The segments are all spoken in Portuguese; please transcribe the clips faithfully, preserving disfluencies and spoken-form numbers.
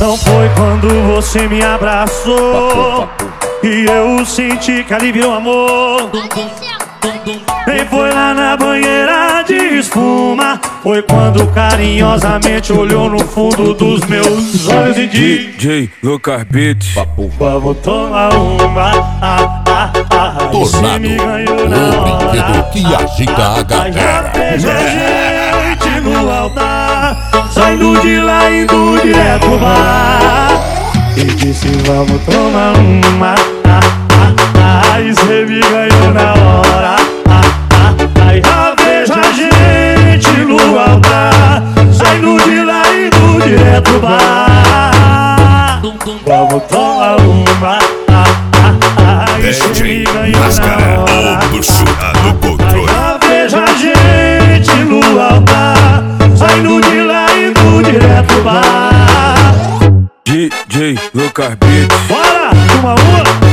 Não foi quando você me abraçou e eu senti que ali virou amor. Nem foi lá na banheira de espuma, foi quando carinhosamente olhou no fundo dos meus olhos e disse: D J Lucas Beats, vamos tomar uma. ah, ah, ah, Tornado, o brinquedo que agita a galera. Veja a gente no altar, saindo de lá indo direto pro bar, e disse: vamos tomar uma. ah, ah, ah, e cê me ganhou na hora. Aí já vejo a gente no altar, saindo de lá indo direto pro bar. Vamos tomar uma. D J Máscara, o bruxo no controle. Já vejo a gente no altar, saindo de lá indo direto pro bar. D J Lucas Beats. Bora, uma uma.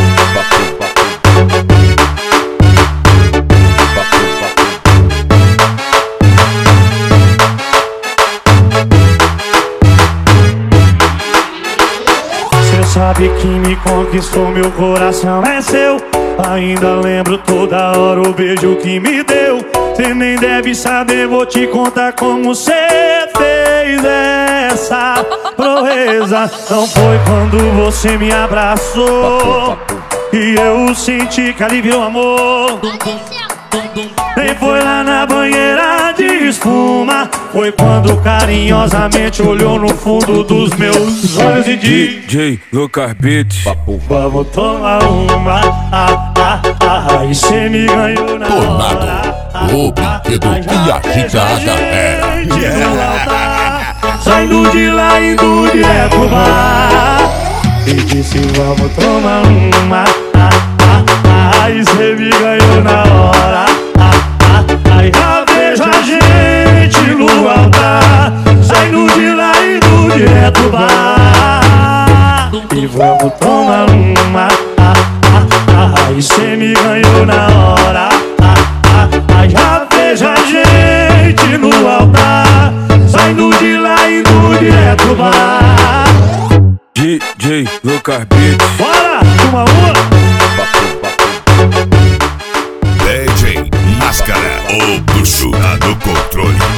Sabe que me conquistou, meu coração é seu. Ainda lembro toda hora o beijo que me deu. Cê nem deve saber, vou te contar como cê fez essa proeza. Não foi quando você me abraçou e eu senti que ali virou amor. Nem foi lá na banheira de espuma, foi quando carinhosamente olhou no fundo dos meus olhos e disse: D J Lucas Beats, vamos tomar uma. ah, ah, ah, e cê me ganhou na Tornado, hora. o brinquedo que agita a galera. Saindo de lá indo direto pro bar, e disse: vamos tomar uma. ah, ah, ah, e cê me ganhou na hora. Aí já vejo a gente no altar, saindo de lá indo direto pro bar, e vamos tomar uma. ah, ah, ah, e cê me ganhou na hora. ah, ah, Aí já vejo a gente no altar, saindo de lá indo direto pro bar. D J Lucas Beats. Bora, uma uma. D J Máscara, o bruxo no controle.